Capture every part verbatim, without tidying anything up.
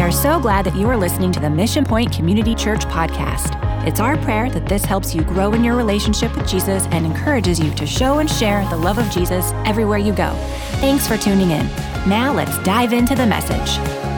are so glad that you are listening to the Mission Point Community Church podcast. It's our prayer that this helps you grow in your relationship with Jesus and encourages you to show and share the love of Jesus everywhere you go. Thanks for tuning in. Now let's dive into the message.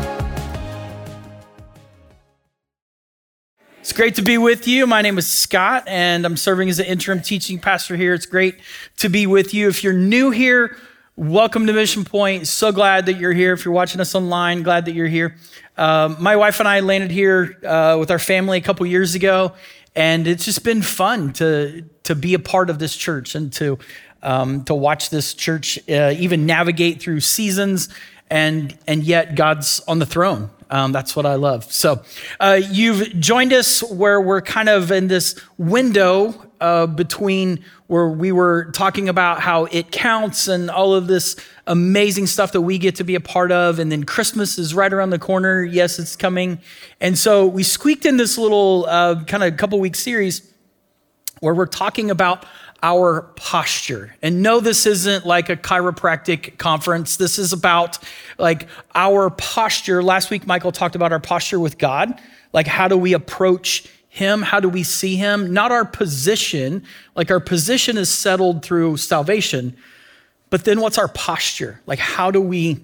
It's great to be with you. My name is Scott, and I'm serving as an interim teaching pastor here. It's great to be with you. If you're new here, welcome to Mission Point. So glad that you're here. If you're watching us online, glad that you're here. Um, my wife and I landed here uh, with our family a couple years ago, and it's just been fun to to be a part of this church and to um, to watch this church uh, even navigate through seasons, and and yet God's on the throne. Um, that's what I love. So uh, you've joined us where we're kind of in this window uh, between where we were talking about how it counts and all of this amazing stuff that we get to be a part of. And then Christmas is right around the corner. Yes, it's coming. And so we squeaked in this little uh, kind of couple week series where we're talking about our posture. And no, this isn't like a chiropractic conference. This is about like our posture. Last week, Michael talked about our posture with God. Like, how do we approach him? How do we see him? Not our position. Like, our position is settled through salvation. But then what's our posture? Like, how do we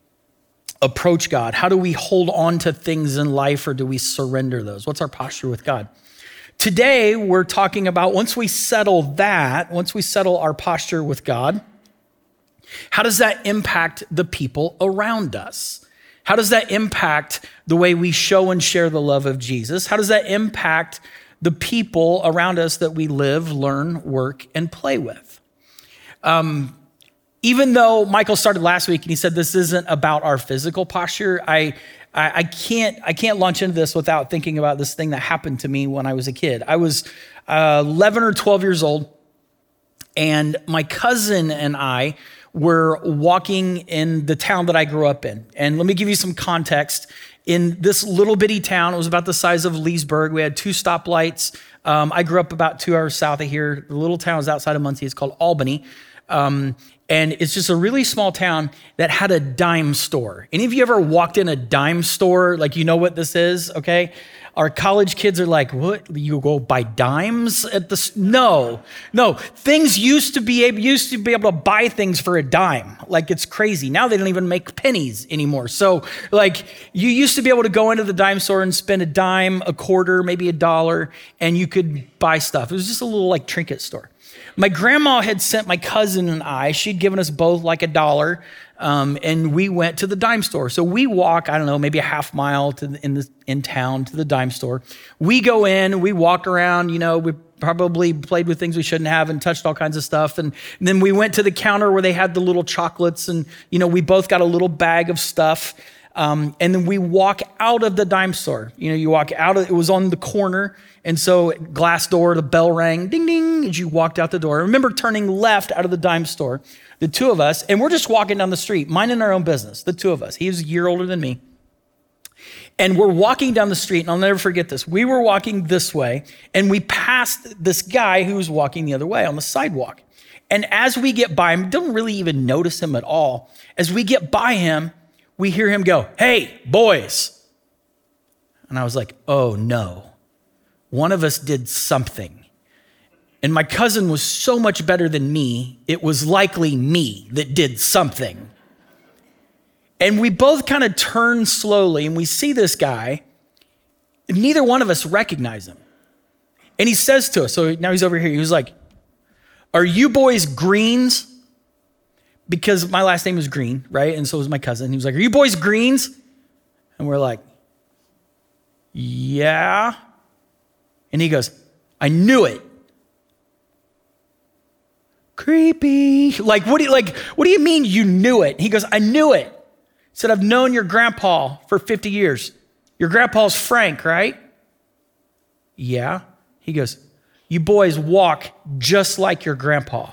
approach God? How do we hold on to things in life, or do we surrender those? What's our posture with God? Today, we're talking about once we settle that, once we settle our posture with God, how does that impact the people around us? How does that impact the way we show and share the love of Jesus? How does that impact the people around us that we live, learn, work, and play with? Um, even though Michael started last week and he said this isn't about our physical posture, I I can't I can't launch into this without thinking about this thing that happened to me when I was a kid. I was uh, eleven or twelve years old, and my cousin and I were walking in the town that I grew up in. And let me give you some context. In this little bitty town, it was about the size of Leesburg. We had two stoplights. Um, I grew up about two hours south of here. The little town is outside of Muncie. It's called Albany. Um, And it's just a really small town that had a dime store. Any of you ever walked in a dime store? Like, you know what this is, okay? Our college kids are like, what? You go buy dimes at the, no, no. Things used to be able, used to be able to buy things for a dime. Like, it's crazy. Now they don't even make pennies anymore. So like, you used to be able to go into the dime store and spend a dime, a quarter, maybe a dollar, and you could buy stuff. It was just a little like trinket store. My grandma had sent my cousin and I, she'd given us both like a dollar, um, and we went to the dime store. So we walk, I don't know, maybe a half mile to the, in the in town to the dime store. We go in, we walk around, you know, we probably played with things we shouldn't have and touched all kinds of stuff. And, and then we went to the counter where they had the little chocolates, and, you know, we both got a little bag of stuff. Um, and then we walk out of the dime store. You know, you walk out of, it was on the corner. And so glass door, the bell rang, ding, ding, as you walked out the door. I remember turning left out of the dime store, the two of us, and we're just walking down the street, minding our own business, the two of us. He was a year older than me. And we're walking down the street, and I'll never forget this. We were walking this way, and we passed this guy who was walking the other way on the sidewalk. And as we get by him, don't really even notice him at all. As we get by him, we hear him go, "Hey, boys." And I was like, oh no, one of us did something. And my cousin was so much better than me, it was likely me that did something. And we both kind of turn slowly, and we see this guy, and neither one of us recognize him. And he says to us, so now he's over here, he was like, "Are you boys Greens?" Because my last name is Green, right? And so was my cousin. He was like, "Are you boys Greens?" And we're like, "Yeah." And he goes, "I knew it." Creepy. Like, what do you, like, what do you mean you knew it? He goes, "I knew it." He said, "I've known your grandpa for fifty years. Your grandpa's Frank, right?" "Yeah." He goes, "You boys walk just like your grandpa."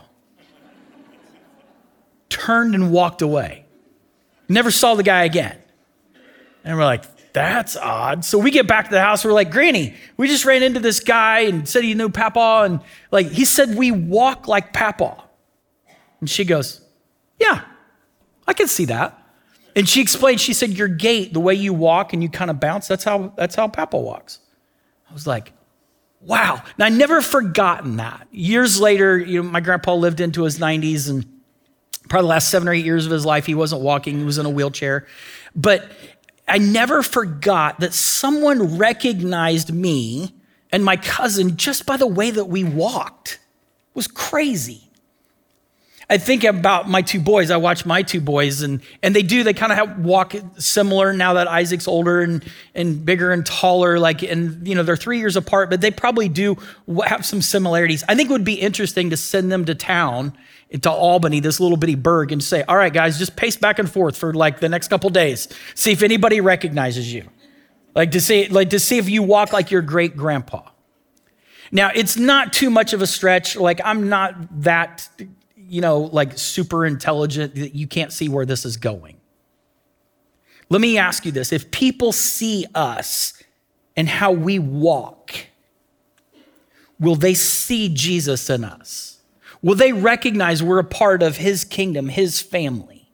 Turned and walked away. Never saw the guy again. And we're like, that's odd. So we get back to the house. We're like, "Granny, we just ran into this guy and said he knew Papa. And like, he said we walk like Papa." And she goes, "Yeah, I can see that." And she explained, she said, your gait, the way you walk and you kind of bounce, that's how that's how Papa walks. I was like, wow. And I never forgotten that. Years later, you know, my grandpa lived into his nineties, and probably the last seven or eight years of his life, he wasn't walking, he was in a wheelchair. But I never forgot that someone recognized me and my cousin just by the way that we walked. It was crazy. I think about my two boys. I watch my two boys, and, and they do, they kind of walk similar now that Isaac's older and, and bigger and taller, like, and you know, they're three years apart, but they probably do have some similarities. I think it would be interesting to send them to town, to Albany, this little bitty burg, and say, all right, guys, just pace back and forth for like the next couple days. See if anybody recognizes you. Like to see, like to see if you walk like your great grandpa. Now, it's not too much of a stretch. Like, I'm not that, you know, like super intelligent that you can't see where this is going. Let me ask you this. If people see us and how we walk, will they see Jesus in us? Will they recognize we're a part of his kingdom, his family?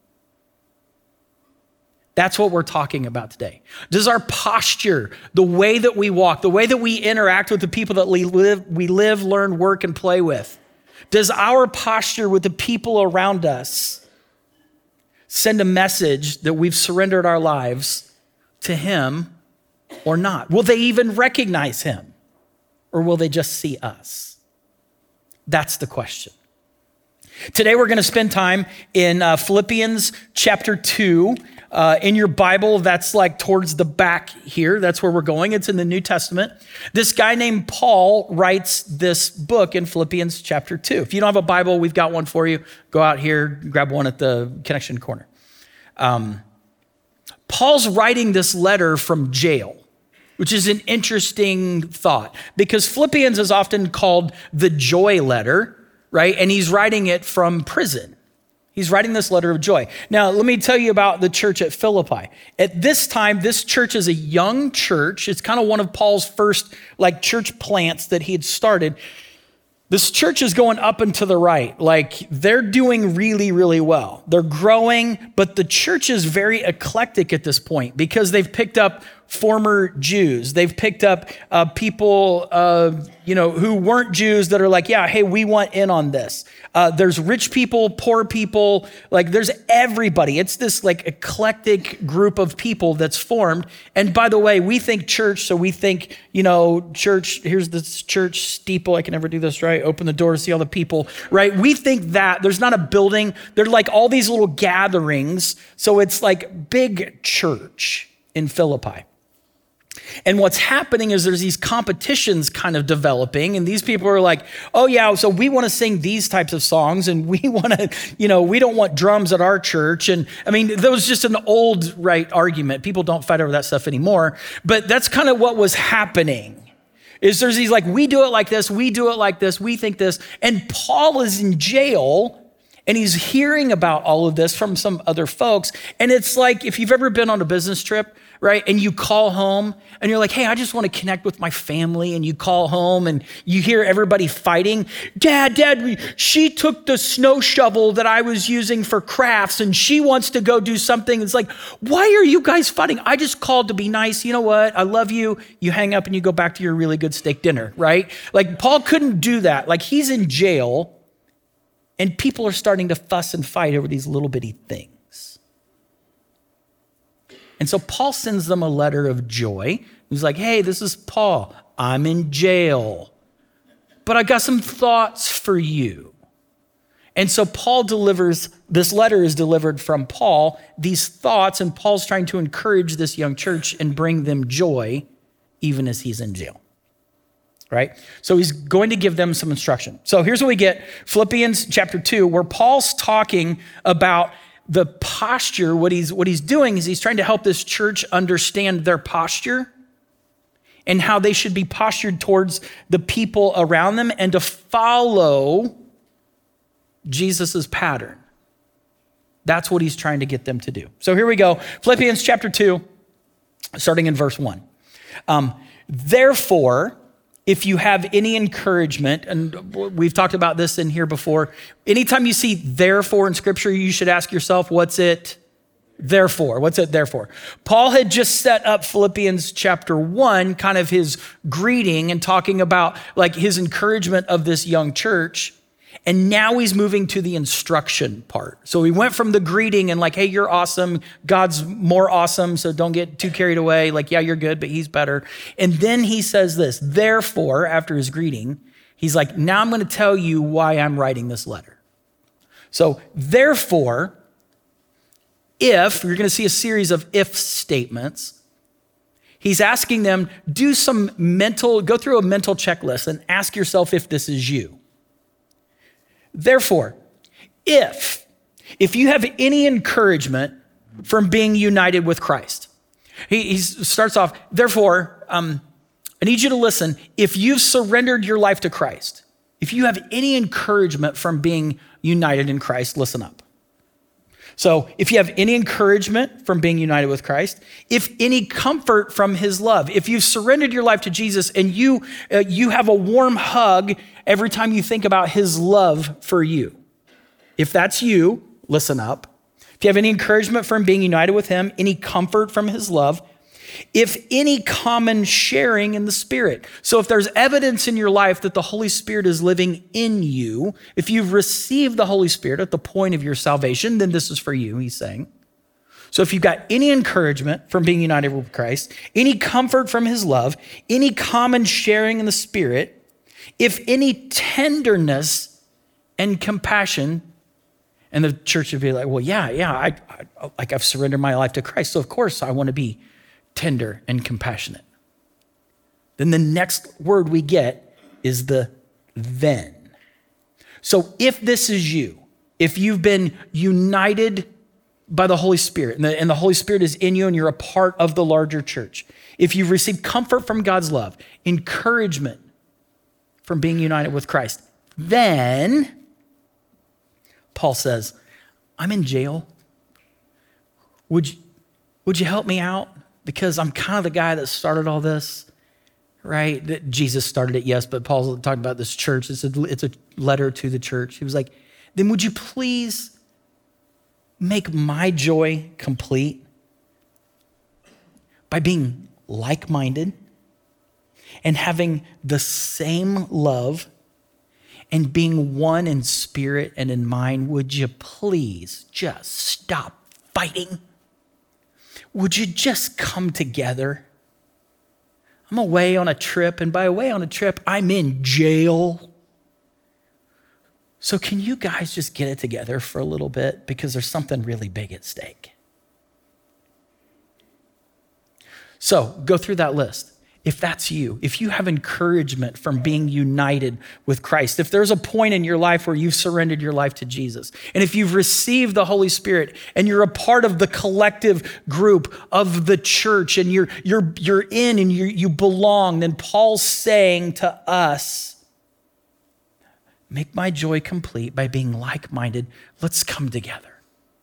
That's what we're talking about today. Does our posture, the way that we walk, the way that we interact with the people that we live, we live, learn, work, and play with, does our posture with the people around us send a message that we've surrendered our lives to him or not? Will they even recognize him, or will they just see us? That's the question. Today we're going to spend time in uh, Philippians chapter two. Uh, in your Bible, that's like towards the back here. That's where we're going. It's in the New Testament. This guy named Paul writes this book in Philippians chapter two. If you don't have a Bible, we've got one for you. Go out here, grab one at the connection corner. Um, Paul's writing this letter from jail, which is an interesting thought because Philippians is often called the joy letter, right? And he's writing it from prison. He's writing this letter of joy. Now, let me tell you about the church at Philippi. At this time, this church is a young church. It's kind of one of Paul's first like church plants that he had started. This church is going up and to the right. Like they're doing really, really well. They're growing, but the church is very eclectic at this point because they've picked up former Jews. They've picked up uh, people, uh, you know, who weren't Jews that are like, yeah, hey, we want in on this. Uh, there's rich people, poor people, like there's everybody. It's this like eclectic group of people that's formed. And by the way, we think church, so we think, you know, church, here's this church steeple. I can never do this right. Open the door to see all the people, right? We think that there's not a building. They're like all these little gatherings. So it's like big church in Philippi. And what's happening is there's these competitions kind of developing, and these people are like, oh yeah, so we want to sing these types of songs, and we want to, you know, we don't want drums at our church. And I mean, that was just an old, right, argument. People don't fight over that stuff anymore. But that's kind of what was happening. Is there's these like, we do it like this, we do it like this, we think this. And Paul is in jail, and he's hearing about all of this from some other folks. And it's like, if you've ever been on a business trip, right? And you call home and you're like, hey, I just want to connect with my family. And you call home and you hear everybody fighting. Dad, dad, she took the snow shovel that I was using for crafts and she wants to go do something. It's like, why are you guys fighting? I just called to be nice. You know what? I love you. You hang up and you go back to your really good steak dinner, right? Like Paul couldn't do that. Like he's in jail and people are starting to fuss and fight over these little bitty things. And so Paul sends them a letter of joy. He's like, hey, this is Paul. I'm in jail, but I got some thoughts for you. And so Paul delivers, this letter is delivered from Paul, these thoughts, and Paul's trying to encourage this young church and bring them joy, even as he's in jail, right? So he's going to give them some instruction. So here's what we get, Philippians chapter two, where Paul's talking about the posture. What he's what he's doing is he's trying to help this church understand their posture and how they should be postured towards the people around them and to follow Jesus's pattern. That's what he's trying to get them to do. So here we go. Philippians chapter two, starting in verse one. Um, Therefore, if you have any encouragement, and we've talked about this in here before, anytime you see therefore in scripture, you should ask yourself, what's it Therefore, what's it therefore? Paul had just set up Philippians chapter one, kind of his greeting and talking about like his encouragement of this young church. And now he's moving to the instruction part. So he went from the greeting and like, hey, you're awesome. God's more awesome. So don't get too carried away. Like, yeah, you're good, but he's better. And then he says this, therefore, after his greeting, he's like, now I'm going to tell you why I'm writing this letter. So therefore, if, you're going to see a series of if statements, he's asking them, do some mental, go through a mental checklist and ask yourself if this is you. Therefore, if, if you have any encouragement from being united with Christ, he, he starts off, therefore, um, I need you to listen. If you've surrendered your life to Christ, if you have any encouragement from being united in Christ, listen up. So if you have any encouragement from being united with Christ, if any comfort from his love, if you've surrendered your life to Jesus and you, uh, you have a warm hug every time you think about his love for you, if that's you, listen up. If you have any encouragement from being united with him, any comfort from his love, if any common sharing in the Spirit. So if there's evidence in your life that the Holy Spirit is living in you, if you've received the Holy Spirit at the point of your salvation, then this is for you, he's saying. So if you've got any encouragement from being united with Christ, any comfort from his love, any common sharing in the Spirit, if any tenderness and compassion, and the church would be like, well, yeah, yeah, I, I like I've surrendered my life to Christ, so of course I want to be tender and compassionate. Then the next word we get is the then. So if this is you, if you've been united by the Holy Spirit and the, and the Holy Spirit is in you and you're a part of the larger church, if you've received comfort from God's love, encouragement from being united with Christ, then Paul says, I'm in jail. Would you, would you help me out? Because I'm kind of the guy that started all this, right? That Jesus started it, yes, but Paul's talking about this church. It's a, it's a letter to the church. He was like, then would you please make my joy complete by being like-minded and having the same love and being one in spirit and in mind? Would you please just stop fighting? Would you just come together? I'm away on a trip, and by away on a trip, I'm in jail. So can you guys just get it together for a little bit? Because there's something really big at stake. So go through that list. If that's you, if you have encouragement from being united with Christ, if there's a point in your life where you've surrendered your life to Jesus, and if you've received the Holy Spirit and you're a part of the collective group of the church and you're, you're, you're in and you you belong, then Paul's saying to us, make my joy complete by being like-minded. Let's come together.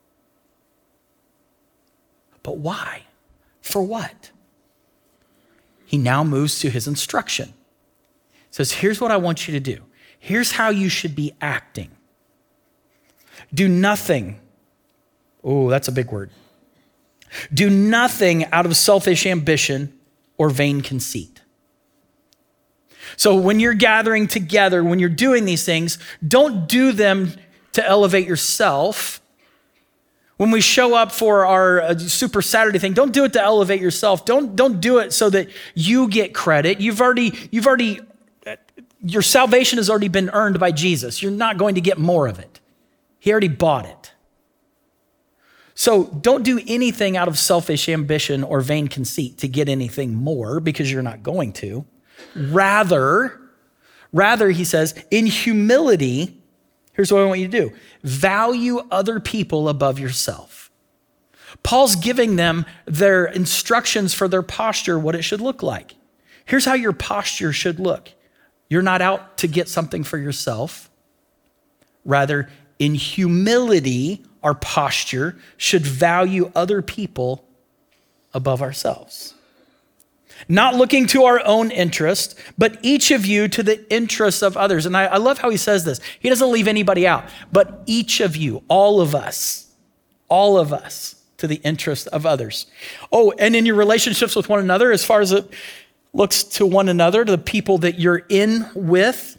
But why? For what? He now moves to his instruction. He says, here's what I want you to do. Here's how you should be acting. Do nothing. Oh, that's a big word. Do nothing out of selfish ambition or vain conceit. So when you're gathering together, when you're doing these things, don't do them to elevate yourself. When we show up for our uh, Super Saturday thing, don't do it to elevate yourself. Don't, don't do it so that you get credit. You've already, you've already, uh, your salvation has already been earned by Jesus. You're not going to get more of it. He already bought it. So don't do anything out of selfish ambition or vain conceit to get anything more, because you're not going to. Rather, rather, he says, in humility, here's what I want you to do. Value other people above yourself. Paul's giving them their instructions for their posture, what it should look like. Here's how your posture should look. You're not out to get something for yourself. Rather, in humility, our posture should value other people above ourselves. Not looking to our own interest, but each of you to the interests of others. And I, I love how he says this. He doesn't leave anybody out, but each of you, all of us, all of us, to the interest of others. Oh, and in your relationships with one another, as far as it looks to one another, to the people that you're in with,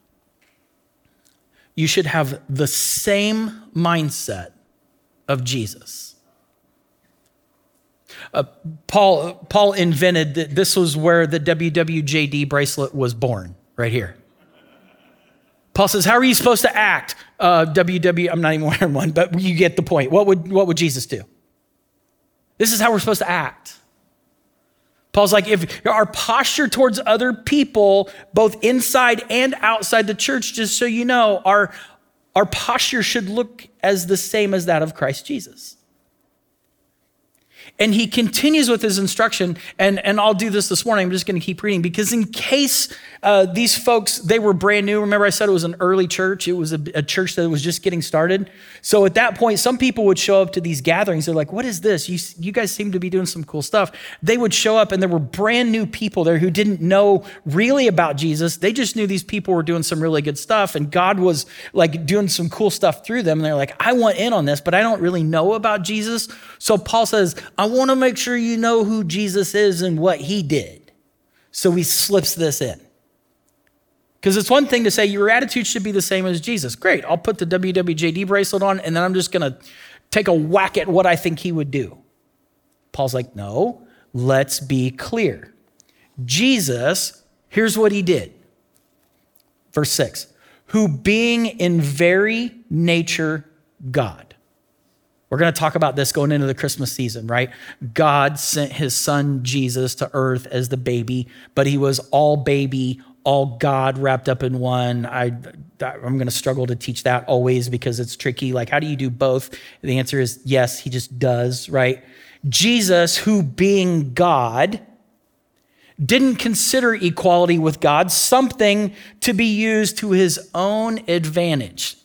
you should have the same mindset of Jesus. Uh, Paul, Paul invented that. This was where the W W J D bracelet was born, right here. Paul says, how are you supposed to act? Uh, W W, I'm not even wearing one, but you get the point. What would, what would Jesus do? This is how we're supposed to act. Paul's like, if our posture towards other people, both inside and outside the church, just so you know, our, our posture should look as the same as that of Christ Jesus. And he continues with his instruction, and, and I'll do this this morning. I'm just going to keep reading because in case uh, these folks, they were brand new. Remember I said it was an early church. It was a, a church that was just getting started. So at that point, some people would show up to these gatherings. They're like, what is this? You, you guys seem to be doing some cool stuff. They would show up and there were brand new people there who didn't know really about Jesus. They just knew these people were doing some really good stuff and God was like doing some cool stuff through them. And they're like, I want in on this, but I don't really know about Jesus. So Paul says, I want to make sure you know who Jesus is and what he did. So he slips this in. Because it's one thing to say your attitude should be the same as Jesus. Great, I'll put the W W J D bracelet on and then I'm just going to take a whack at what I think he would do. Paul's like, no, let's be clear. Jesus, here's what he did. Verse six, who being in very nature God. We're going to talk about this going into the Christmas season, right? God sent his son Jesus to earth as the baby, but he was all baby, all God wrapped up in one. I, I'm going to struggle to teach that always because it's tricky. Like, how do you do both? The answer is yes, he just does, right? Jesus, who being God, didn't consider equality with God something to be used to his own advantage.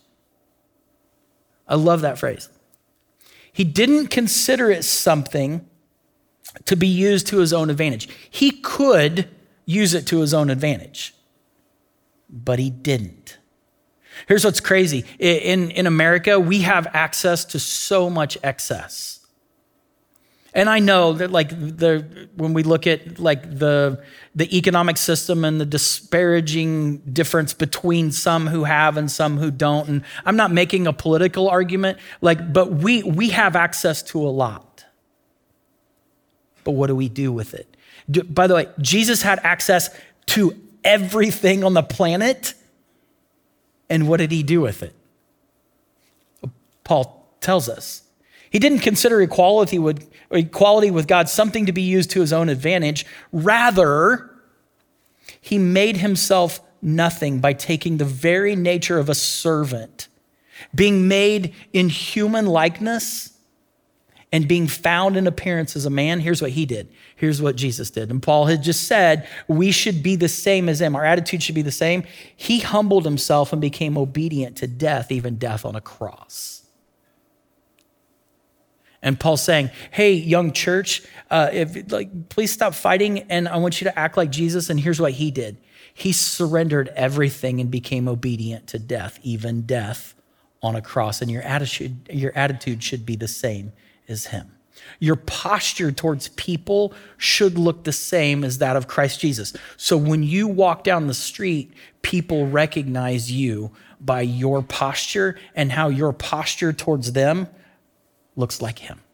I love that phrase. He didn't consider it something to be used to his own advantage. He could use it to his own advantage, but he didn't. Here's what's crazy. In, in America, we have access to so much excess. And I know that like the when we look at like the the economic system and the disparaging difference between some who have and some who don't, and I'm not making a political argument, like, but we we have access to a lot. But what do we do with it? Do, by the way, Jesus had access to everything on the planet, and what did he do with it? Paul tells us. He didn't consider equality with, equality with God something to be used to his own advantage. Rather, he made himself nothing by taking the very nature of a servant, being made in human likeness and being found in appearance as a man. Here's what he did. Here's what Jesus did. And Paul had just said, we should be the same as him. Our attitude should be the same. He humbled himself and became obedient to death, even death on a cross. And Paul's saying, hey, young church, uh, if like, please stop fighting. And I want you to act like Jesus. And here's what he did. He surrendered everything and became obedient to death, even death on a cross. And your attitude, your attitude should be the same as him. Your posture towards people should look the same as that of Christ Jesus. So when you walk down the street, people recognize you by your posture and how your posture towards them looks like him.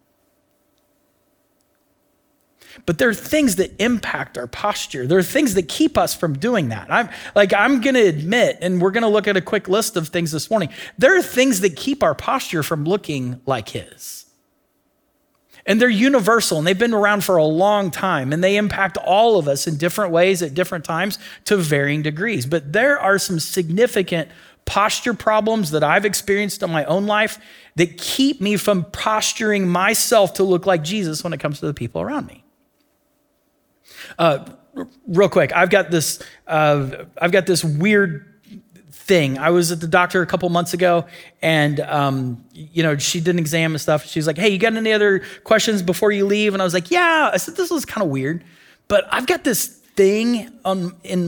But there are things that impact our posture. There are things that keep us from doing that. I'm like, I'm going to admit, and we're going to look at a quick list of things this morning. There are things that keep our posture from looking like his. And they're universal, and they've been around for a long time, and they impact all of us in different ways at different times to varying degrees. But there are some significant posture problems that I've experienced in my own life that keep me from posturing myself to look like Jesus when it comes to the people around me. Uh, real quick, I've got this. Uh, I've got this weird thing. I was at the doctor a couple months ago, and um, you know, she did an exam and stuff. She was like, "Hey, you got any other questions before you leave?" And I was like, "Yeah." I said, "This was kind of weird, but I've got this thing on in my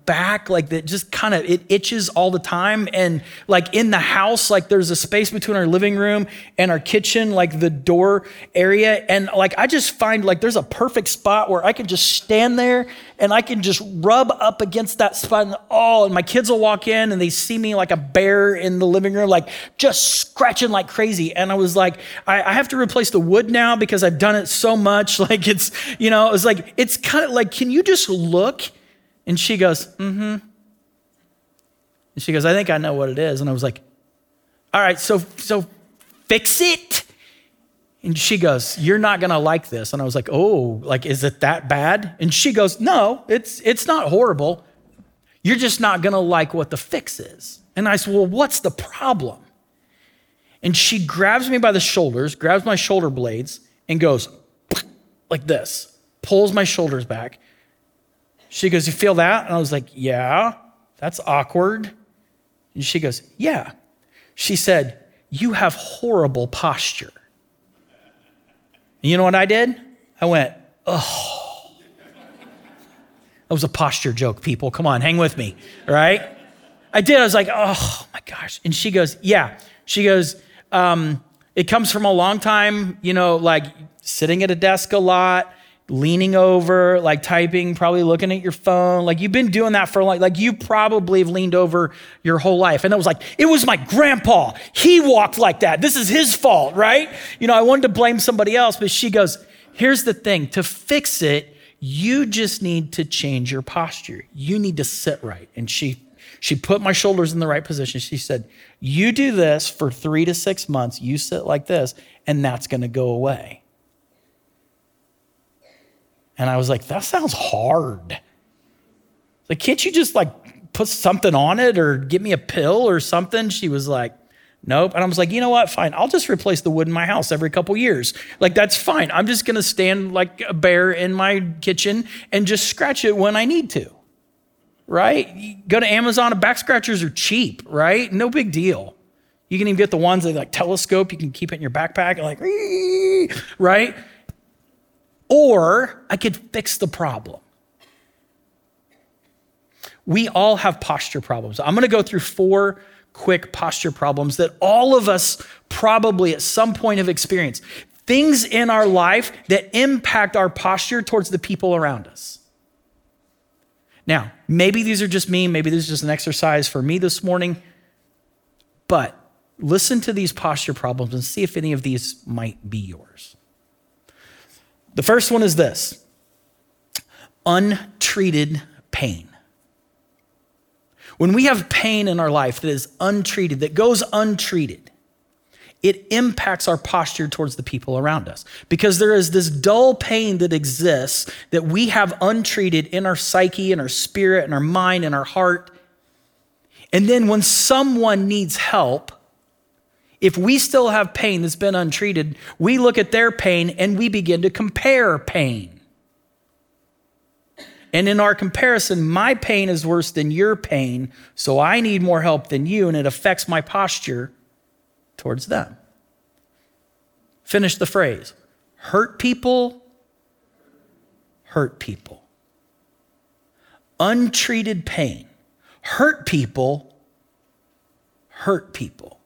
back, like that just kind of, it itches all the time. And like in the house, like there's a space between our living room and our kitchen, like the door area. And like, I just find like there's a perfect spot where I can just stand there and I can just rub up against that spot. And oh, and my kids will walk in and they see me like a bear in the living room, like just scratching like crazy. And I was like, I, I have to replace the wood now because I've done it so much. Like it's, you know, it was like, it's kind of like, can you just look? And she goes, mm-hmm. And she goes, I think I know what it is. And I was like, all right, so so fix it. And she goes, you're not gonna like this. And I was like, oh, like, is it that bad? And she goes, no, it's it's not horrible. You're just not gonna like what the fix is. And I said, well, what's the problem? And she grabs me by the shoulders, grabs my shoulder blades, and goes like this, pulls my shoulders back. She goes, you feel that? And I was like, yeah, that's awkward. And she goes, yeah. She said, you have horrible posture. And you know what I did? I went, oh. That was a posture joke, people. Come on, hang with me, all right? I did. I was like, oh my gosh. And she goes, yeah. She goes, um, it comes from a long time, you know, like sitting at a desk a lot, leaning over, like typing, probably looking at your phone. Like you've been doing that for like, like you probably have leaned over your whole life. And it was like, it was my grandpa. He walked like that. This is his fault, right? You know, I wanted to blame somebody else, but she goes, here's the thing, to fix it, you just need to change your posture. You need to sit right. And she, she put my shoulders in the right position. She said, you do this for three to six months, you sit like this, and that's gonna go away. And I was like, that sounds hard. Like, can't you just like put something on it or give me a pill or something? She was like, nope. And I was like, you know what? Fine. I'll just replace the wood in my house every couple years. Like, that's fine. I'm just going to stand like a bear in my kitchen and just scratch it when I need to, right? You go to Amazon, and back scratchers are cheap, right? No big deal. You can even get the ones that like telescope. You can keep it in your backpack and like, right? Or I could fix the problem. We all have posture problems. I'm gonna go through four quick posture problems that all of us probably at some point have experienced. Things in our life that impact our posture towards the people around us. Now, maybe these are just me, maybe this is just an exercise for me this morning, but listen to these posture problems and see if any of these might be yours. The first one is this: untreated pain. When we have pain in our life that is untreated, that goes untreated, it impacts our posture towards the people around us, because there is this dull pain that exists that we have untreated in our psyche, in our spirit, in our mind, in our heart. And then when someone needs help, if we still have pain that's been untreated, we look at their pain and we begin to compare pain. And in our comparison, my pain is worse than your pain, so I need more help than you, and it affects my posture towards them. Finish the phrase. Hurt people, hurt people. Untreated pain. Hurt people, hurt people.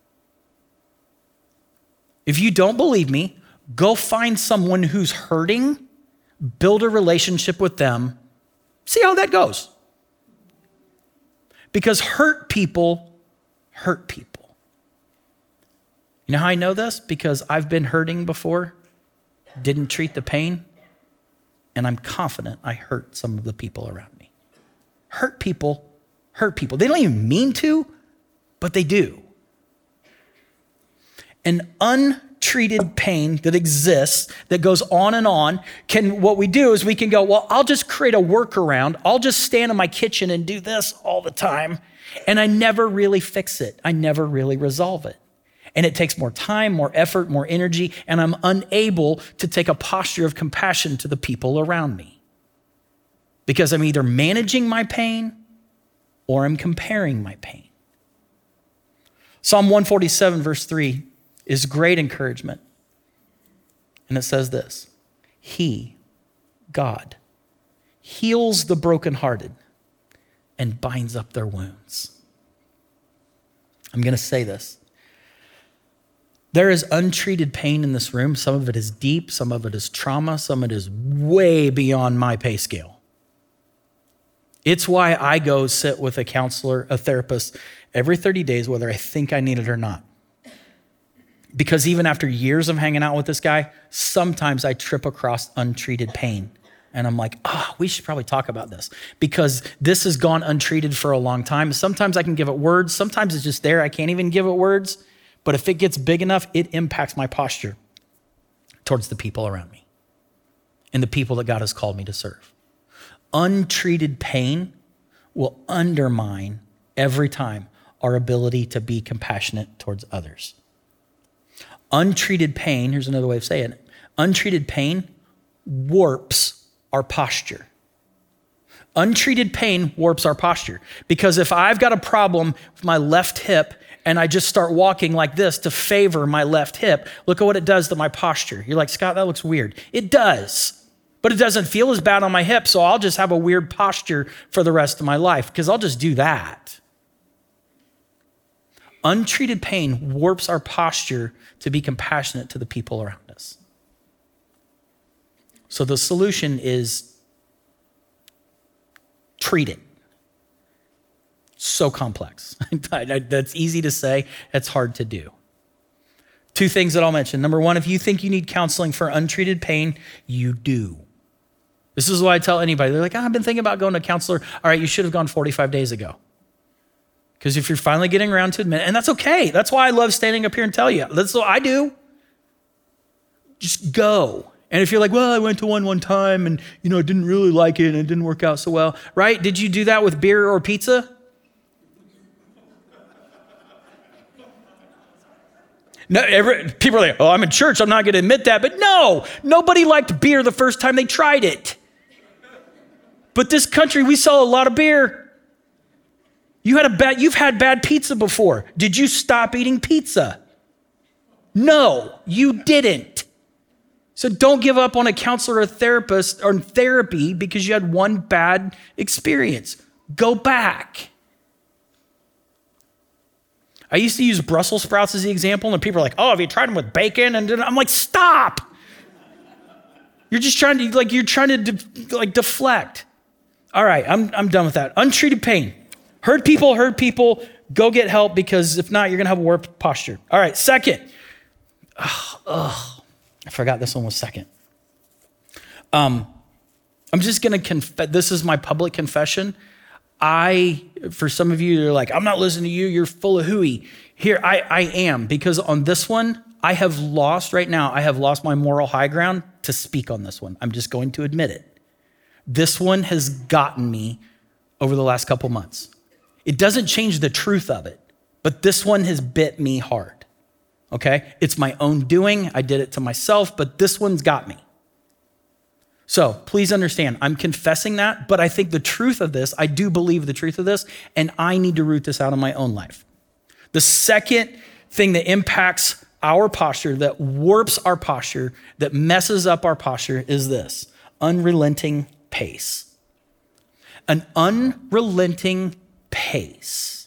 If you don't believe me, go find someone who's hurting, build a relationship with them, see how that goes. Because hurt people hurt people. You know how I know this? Because I've been hurting before, didn't treat the pain, and I'm confident I hurt some of the people around me. Hurt people hurt people. They don't even mean to, but they do. An untreated pain that exists, that goes on and on, can, what we do is we can go, well, I'll just create a workaround. I'll just stand in my kitchen and do this all the time. And I never really fix it. I never really resolve it. And it takes more time, more effort, more energy, and I'm unable to take a posture of compassion to the people around me. Because I'm either managing my pain or I'm comparing my pain. Psalm one forty-seven, verse three, is great encouragement. And it says this: He, God, heals the brokenhearted and binds up their wounds. I'm going to say this. There is untreated pain in this room. Some of it is deep. Some of it is trauma. Some of it is way beyond my pay scale. It's why I go sit with a counselor, a therapist, every thirty days, whether I think I need it or not. Because even after years of hanging out with this guy, sometimes I trip across untreated pain. And I'm like, ah, oh, we should probably talk about this because this has gone untreated for a long time. Sometimes I can give it words. Sometimes it's just there. I can't even give it words. But if it gets big enough, it impacts my posture towards the people around me and the people that God has called me to serve. Untreated pain will undermine every time our ability to be compassionate towards others. Untreated pain, here's another way of saying it. Untreated pain warps our posture. Untreated pain warps our posture because if I've got a problem with my left hip and I just start walking like this to favor my left hip, look at what it does to my posture. You're like, Scott, that looks weird. It does, but it doesn't feel as bad on my hip, so I'll just have a weird posture for the rest of my life because I'll just do that. Untreated pain warps our posture to be compassionate to the people around us. So the solution is treat it. So complex. That's easy to say. That's hard to do. Two things that I'll mention. Number one, if you think you need counseling for untreated pain, you do. This is what I tell anybody. They're like, oh, I've been thinking about going to a counselor. All right, you should have gone forty-five days ago. Because if you're finally getting around to admit, and that's okay. That's why I love standing up here and tell you. That's what I do. Just go. And if you're like, well, I went to one one time and, you know, I didn't really like it and it didn't work out so well, right? Did you do that with beer or pizza? No, every, people are like, oh, I'm in church. I'm not going to admit that. But no, nobody liked beer the first time they tried it. But this country, we sell a lot of beer. You had a bad, you've had bad pizza before. Did you stop eating pizza? No, you didn't. So don't give up on a counselor or a therapist or therapy because you had one bad experience. Go back. I used to use Brussels sprouts as the example, and people are like, oh, have you tried them with bacon? And I'm like, stop. You're just trying to, like, you're trying to, de- like, deflect. All right, I'm, I'm done with that. Untreated pain. Hurt people, hurt people. Go get help because if not, you're going to have a warped posture. All right, second. Oh, oh, I forgot this one was second. Um, I'm just going to confess. This is my public confession. I, for some of you, you're like, I'm not listening to you. You're full of hooey. Here, I, I am, because on this one, I have lost, right now, I have lost my moral high ground to speak on this one. I'm just going to admit it. This one has gotten me over the last couple months. It doesn't change the truth of it, but this one has bit me hard, okay? It's my own doing. I did it to myself, but this one's got me. So please understand, I'm confessing that, but I think the truth of this, I do believe the truth of this, and I need to root this out in my own life. The second thing that impacts our posture, that warps our posture, that messes up our posture is this: unrelenting pace. An unrelenting pace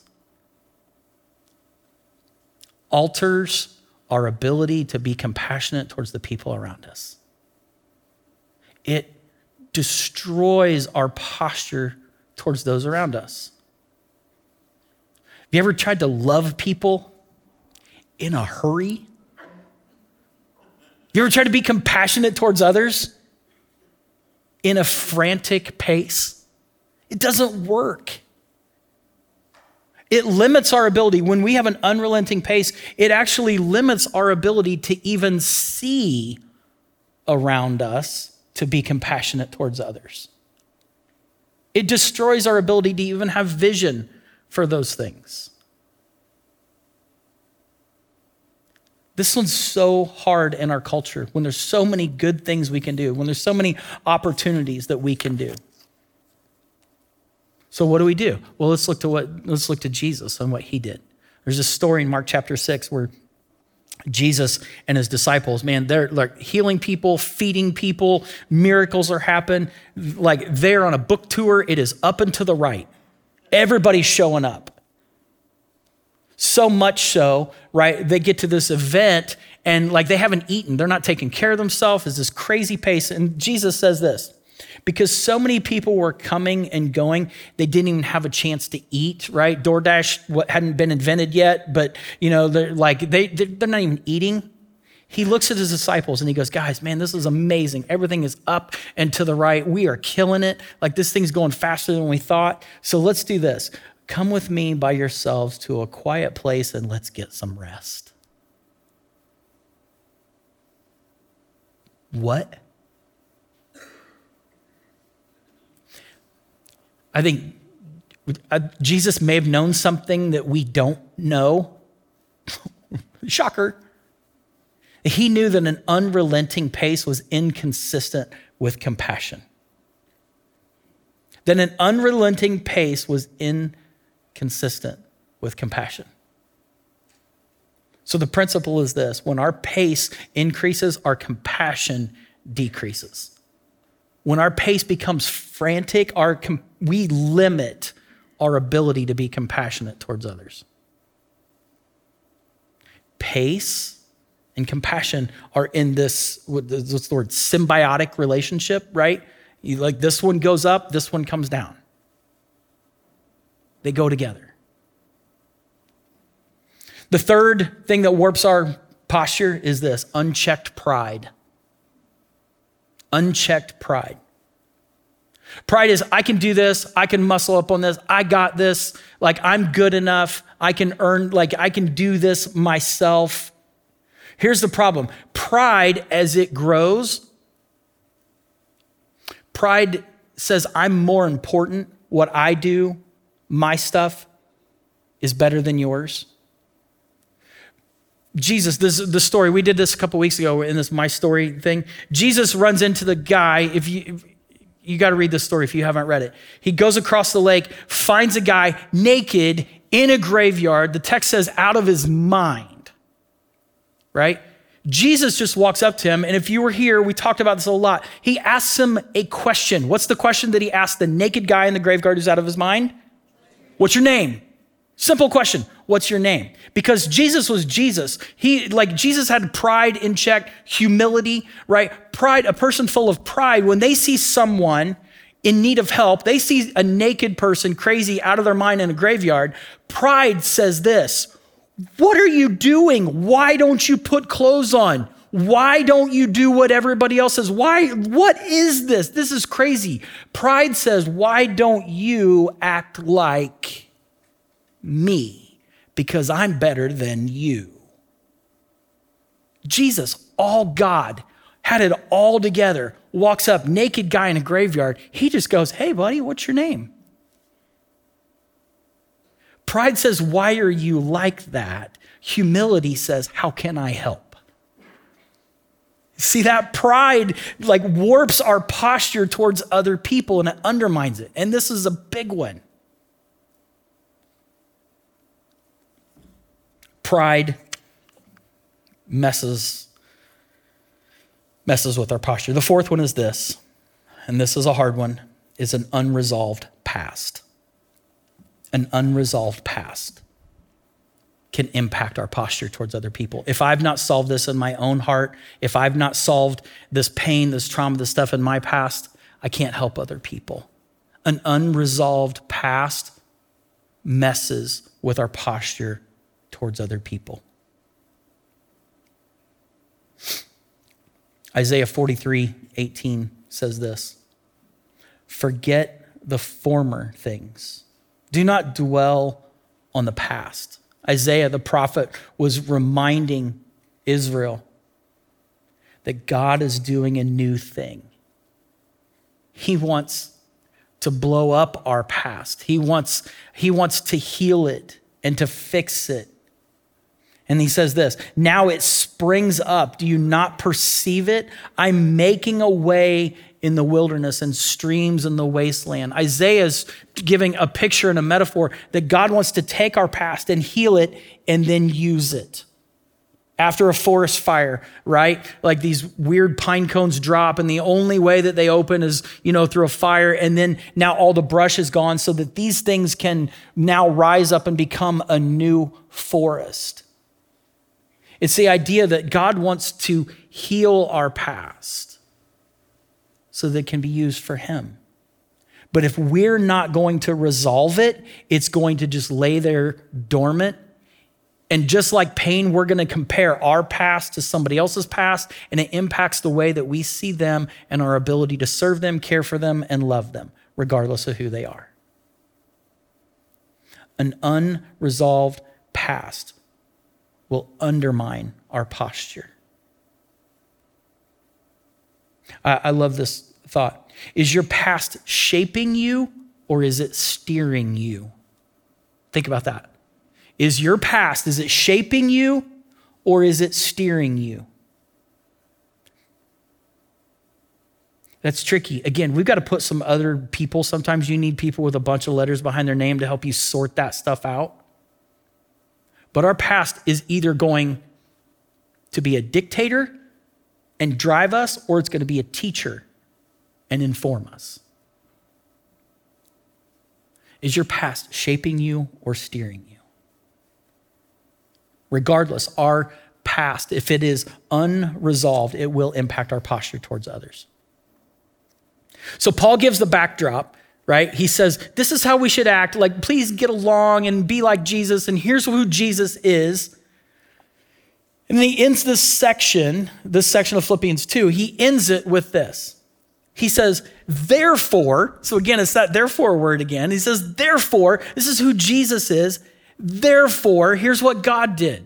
alters our ability to be compassionate towards the people around us. It destroys our posture towards those around us. Have you ever tried to love people in a hurry? You ever tried to be compassionate towards others in a frantic pace? It doesn't work. It limits our ability. When we have an unrelenting pace, it actually limits our ability to even see around us to be compassionate towards others. It destroys our ability to even have vision for those things. This one's so hard in our culture when there's so many good things we can do, when there's so many opportunities that we can do. So what do we do? Well, let's look to what let's look to Jesus and what he did. There's a story in Mark chapter six where Jesus and his disciples, man, they're like healing people, feeding people, miracles are happening. Like they're on a book tour. It is up and to the right. Everybody's showing up. So much so, right? They get to this event and like they haven't eaten. They're not taking care of themselves. It's this crazy pace. And Jesus says this, because so many people were coming and going, they didn't even have a chance to eat, right? DoorDash what hadn't been invented yet, but you know, they're like, they, they're not even eating. He looks at his disciples and he goes, guys, man, this is amazing. Everything is up and to the right. We are killing it. Like this thing's going faster than we thought. So let's do this. Come with me by yourselves to a quiet place and let's get some rest. What? I think Jesus may have known something that we don't know. Shocker. He knew that an unrelenting pace was inconsistent with compassion. That an unrelenting pace was inconsistent with compassion. So the principle is this: when our pace increases, our compassion decreases. When our pace becomes frantic, our com- we limit our ability to be compassionate towards others. Pace and compassion are in this, what's the word, symbiotic relationship, right? You, like this one goes up, this one comes down. They go together. The third thing that warps our posture is this: unchecked pride. Unchecked pride. Pride is, I can do this, I can muscle up on this, I got this, like I'm good enough, I can earn, like I can do this myself. Here's the problem. Pride, as it grows, pride says I'm more important. What I do, my stuff, is better than yours. Jesus, this is the story. We did this a couple weeks ago in this My Story thing. Jesus runs into the guy. If you, if, you got to read this story if you haven't read it. He goes across the lake, finds a guy naked in a graveyard. The text says out of his mind, right? Jesus just walks up to him. And if you were here, we talked about this a lot. He asks him a question. What's the question that he asked the naked guy in the graveyard who's out of his mind? What's your name? Simple question. What's your name? Because Jesus was Jesus. He, like Jesus had pride in check, humility, right? Pride, a person full of pride, when they see someone in need of help, they see a naked person crazy out of their mind in a graveyard. Pride says this: what are you doing? Why don't you put clothes on? Why don't you do what everybody else says? Why? What is this? This is crazy. Pride says, why don't you act like me? Because I'm better than you. Jesus, all God, had it all together, walks up, naked guy in a graveyard. He just goes, hey buddy, what's your name? Pride says, why are you like that? Humility says, how can I help? See, that pride like warps our posture towards other people and it undermines it. And this is a big one. Pride messes, messes with our posture. The fourth one is this, and this is a hard one, is an unresolved past. An unresolved past can impact our posture towards other people. If I've not solved this in my own heart, if I've not solved this pain, this trauma, this stuff in my past, I can't help other people. An unresolved past messes with our posture towards other people. Isaiah forty-three eighteen says this: forget the former things. Do not dwell on the past. Isaiah, the prophet, was reminding Israel that God is doing a new thing. He wants to blow up our past. He wants, he wants to heal it and to fix it. And he says this: now it springs up. Do you not perceive it? I'm making a way in the wilderness and streams in the wasteland. Isaiah's giving a picture and a metaphor that God wants to take our past and heal it and then use it. After a forest fire, right? Like these weird pine cones drop and the only way that they open is, you know, through a fire. And then now all the brush is gone so that these things can now rise up and become a new forest. It's the idea that God wants to heal our past so that it can be used for him. But if we're not going to resolve it, it's going to just lay there dormant. And just like pain, we're going to compare our past to somebody else's past, and it impacts the way that we see them and our ability to serve them, care for them, and love them, regardless of who they are. An unresolved past will undermine our posture. I, I love this thought. Is your past shaping you, or is it steering you? Think about that. Is your past, is it shaping you or is it steering you? That's tricky. Again, we've got to put some other people. Sometimes you need people with a bunch of letters behind their name to help you sort that stuff out. But our past is either going to be a dictator and drive us, or it's going to be a teacher and inform us. Is your past shaping you or steering you? Regardless, our past, if it is unresolved, it will impact our posture towards others. So Paul gives the backdrop, right? He says, this is how we should act. Like, please get along and be like Jesus. And here's who Jesus is. And then he ends this section, this section of Philippians two, he ends it with this. He says, therefore, so again, it's that therefore word again. He says, therefore, this is who Jesus is. Therefore, here's what God did.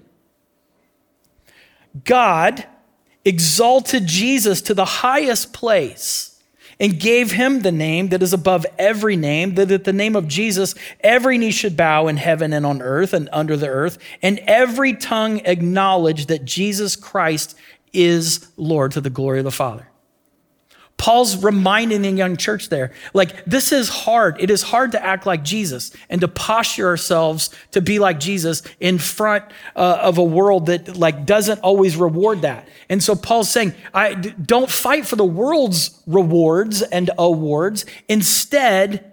God exalted Jesus to the highest place and gave him the name that is above every name, that at the name of Jesus, every knee should bow in heaven and on earth and under the earth, and every tongue acknowledge that Jesus Christ is Lord, to the glory of the Father. Paul's reminding the young church there, like, this is hard. It is hard to act like Jesus and to posture ourselves to be like Jesus in front uh, of a world that like doesn't always reward that. And so Paul's saying, I don't fight for the world's rewards and awards. Instead,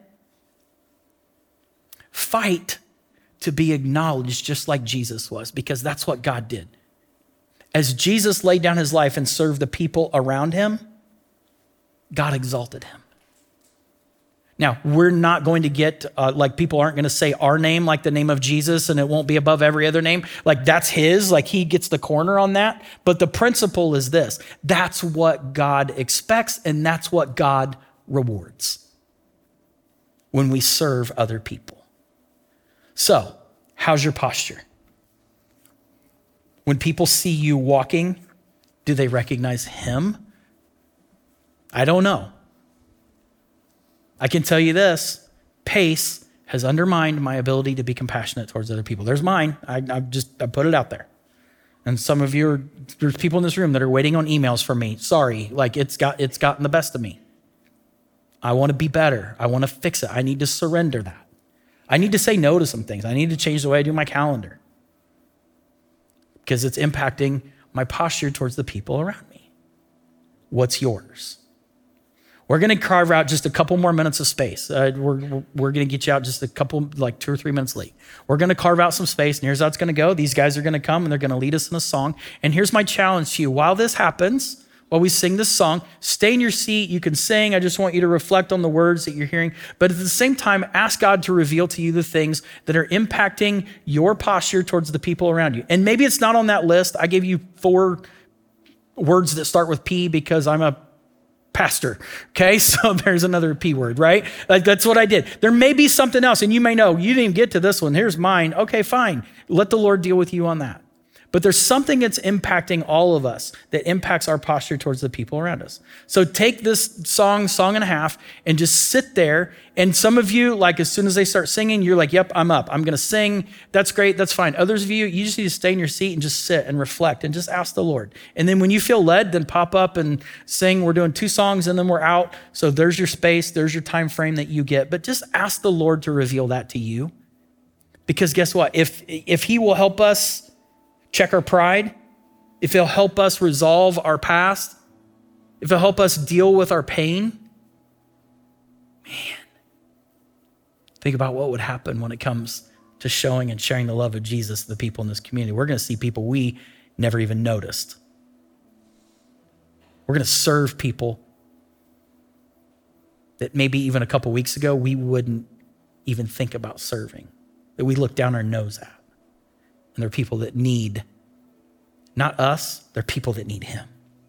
fight to be acknowledged just like Jesus was, because that's what God did. As Jesus laid down his life and served the people around him, God exalted him. Now, we're not going to get, uh, like people aren't going to say our name like the name of Jesus and it won't be above every other name. Like that's his, like he gets the corner on that. But the principle is this. That's what God expects and that's what God rewards when we serve other people. So, how's your posture? When people see you walking, do they recognize him? I don't know. I can tell you this, pace has undermined my ability to be compassionate towards other people. There's mine. I, I just I put it out there. And some of you, are, there's people in this room that are waiting on emails from me. Sorry, like it's got it's gotten the best of me. I want to be better. I want to fix it. I need to surrender that. I need to say no to some things. I need to change the way I do my calendar because it's impacting my posture towards the people around me. What's yours? We're going to carve out just a couple more minutes of space. Uh, we're we're going to get you out just a couple, like two or three minutes late. We're going to carve out some space, and here's how it's going to go. These guys are going to come, and they're going to lead us in a song. And here's my challenge to you. While this happens, while we sing this song, stay in your seat. You can sing. I just want you to reflect on the words that you're hearing. But at the same time, ask God to reveal to you the things that are impacting your posture towards the people around you. And maybe it's not on that list. I gave you four words that start with P because I'm a pastor. Okay. So there's another P word, right? Like that's what I did. There may be something else and you may know you didn't even get to this one. Here's mine. Okay, fine. Let the Lord deal with you on that. But there's something that's impacting all of us that impacts our posture towards the people around us. So take this song, song and a half, and just sit there. And some of you, like as soon as they start singing, you're like, yep, I'm up. I'm going to sing. That's great. That's fine. Others of you, you just need to stay in your seat and just sit and reflect and just ask the Lord. And then when you feel led, then pop up and sing. We're doing two songs and then we're out. So there's your space. There's your time frame that you get. But just ask the Lord to reveal that to you. Because guess what? If, if he will help us check our pride, if it'll help us resolve our past, if it'll help us deal with our pain, man, think about what would happen when it comes to showing and sharing the love of Jesus to the people in this community. We're going to see people we never even noticed. We're going to serve people that maybe even a couple weeks ago we wouldn't even think about serving, that we look down our nose at. And they're people that need, not us, they're people that need him.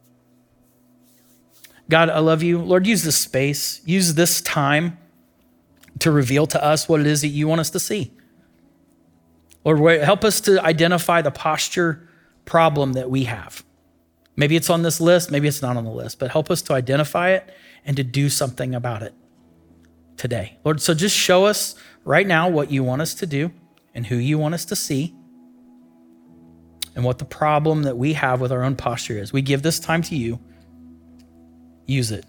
God, I love you. Lord, use this space, use this time to reveal to us what it is that you want us to see. Lord, help us to identify the posture problem that we have. Maybe it's on this list, maybe it's not on the list, but help us to identify it and to do something about it today. Lord, so just show us right now what you want us to do and who you want us to see and what the problem that we have with our own posture is. We give this time to you. Use it.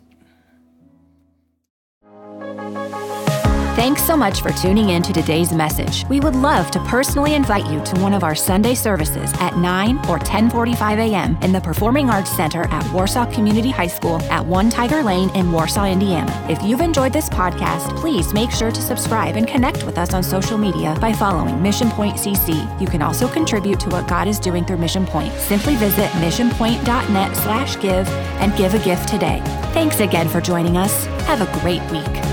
Thanks so much for tuning in to today's message. We would love to personally invite you to one of our Sunday services at nine or ten forty-five a.m. in the Performing Arts Center at Warsaw Community High School at One Tiger Lane in Warsaw, Indiana. If you've enjoyed this podcast, please make sure to subscribe and connect with us on social media by following Mission Point C C. You can also contribute to what God is doing through Mission Point. Simply visit missionpoint.net slash give and give a gift today. Thanks again for joining us. Have a great week.